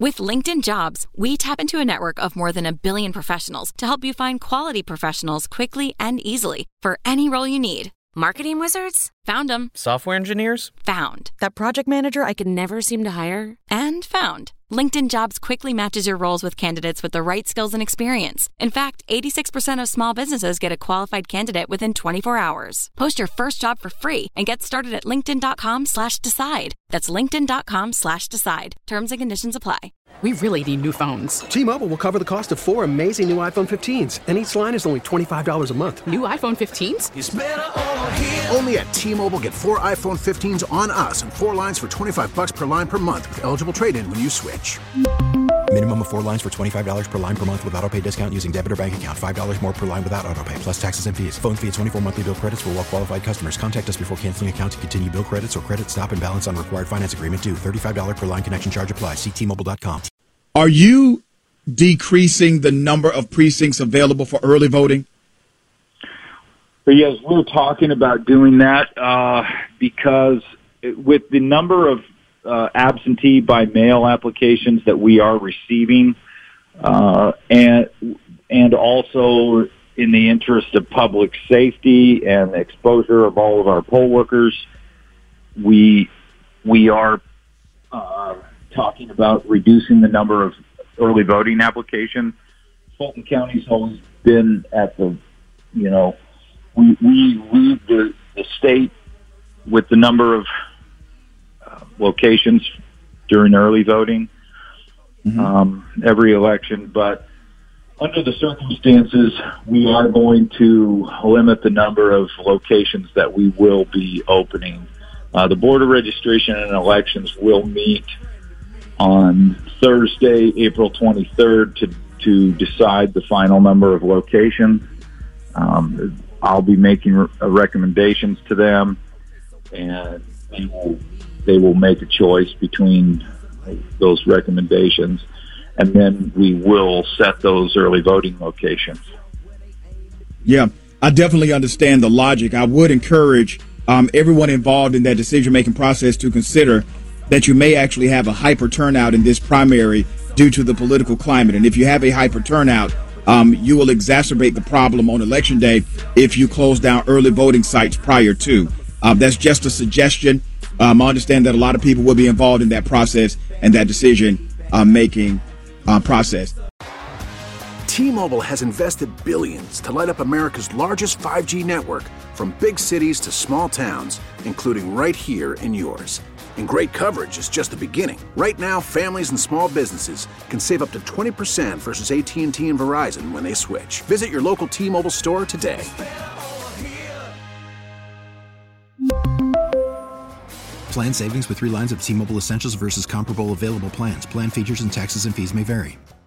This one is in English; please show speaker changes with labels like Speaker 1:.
Speaker 1: With LinkedIn Jobs, we tap into a network of more than 1 billion professionals to help you find quality professionals quickly and easily for any role you need.
Speaker 2: Marketing wizards?
Speaker 1: Found them.
Speaker 3: Software engineers?
Speaker 1: Found.
Speaker 2: That project manager I could never seem to hire?
Speaker 1: And found. LinkedIn Jobs quickly matches your roles with candidates with the right skills and experience. In fact, 86% of small businesses get a qualified candidate within 24 hours. Post your first job for free and get started at linkedin.com/decide. That's linkedin.com/decide. Terms and conditions apply.
Speaker 4: We really need new phones.
Speaker 5: T-Mobile will cover the cost of 4 amazing new iPhone 15s, and each line is only $25 a month.
Speaker 4: New iPhone 15s?
Speaker 6: It's better over here. Only at T-Mobile, get 4 iPhone 15s on us and 4 lines for $25 per line per month with eligible trade-in when you switch.
Speaker 7: Minimum of 4 lines for $25 per line per month with autopay discount using debit or bank account. $5 more per line without autopay, plus taxes and fees. Phone fee at 24 monthly bill credits for well-qualified customers. Contact us before canceling account to continue bill credits or credit stop and balance on required finance agreement due. $35 per line connection charge applies. See T-Mobile.com.
Speaker 8: Are you decreasing the number of precincts available for early voting?
Speaker 9: But yes, we're talking about doing that because with the number of absentee by mail applications that we are receiving, and also in the interest of public safety and the exposure of all of our poll workers, we are talking about reducing the number of early voting applications. Fulton County's always been at the, we lead the state with the number of locations during early voting, every election. But under the circumstances, we are going to limit the number of locations that we will be opening. The Board of Registration and Elections will meet on Thursday, April 23rd, to decide the final number of locations. I'll be making recommendations to them, and they will make a choice between those recommendations, and then we will set those early voting locations.
Speaker 8: Yeah, I definitely understand the logic. I would encourage everyone involved in that decision-making process to consider that you may actually have a hyper turnout in this primary due to the political climate. And if you have a hyper turnout, you will exacerbate the problem on Election Day if you close down early voting sites prior to. That's just a suggestion. I understand that a lot of people will be involved in that process and that decision-making process.
Speaker 6: T-Mobile has invested billions to light up America's largest 5G network, from big cities to small towns, including right here in yours. And great coverage is just the beginning. Right now, families and small businesses can save up to 20% versus AT&T and Verizon when they switch. Visit your local T-Mobile store today.
Speaker 7: Plan savings with 3 lines of T-Mobile Essentials versus comparable available plans. Plan features and taxes and fees may vary.